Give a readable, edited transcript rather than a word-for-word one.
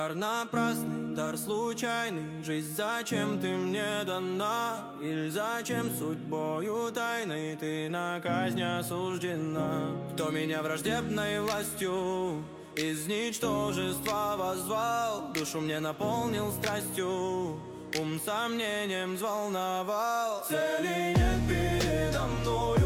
Дар напрасный, дар случайный, жизнь зачем ты мне дана? Или зачем судьбою тайной ты на казнь осуждена? Кто меня враждебной властью из ничтожества воззвал, душу мне наполнил страстью, ум сомнением взволновал. Цели нет передо мной,